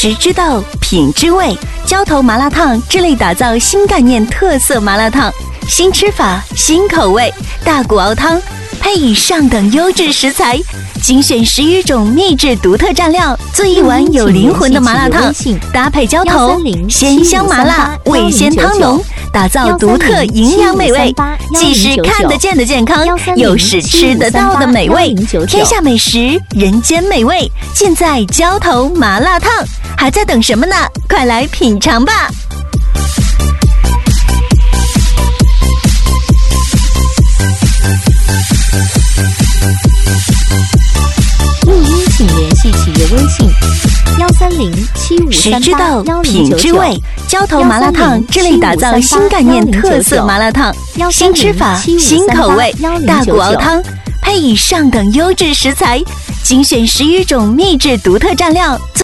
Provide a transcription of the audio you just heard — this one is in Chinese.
食之道，品之味，浇头麻辣烫致力打造新概念特色麻辣烫，新吃法，新口味，大骨熬汤，配以上等优质食材，精选10余种秘制独特蘸料，做一碗有灵魂的麻辣烫，搭配浇头，鲜香麻辣，味鲜汤浓，打造独特营养美味，既是看得见的健康，又是吃得到的美味。天下美食，人间美味，尽在浇头麻辣烫。还在等什么呢？快来品尝吧！ 录音请联系企业微信1307538 食之道，品之味，浇头麻辣烫致力打造新概念特色麻辣烫，新吃法，新口味，大骨熬汤，配以上等优质食材，精选10余种秘制独特蘸料。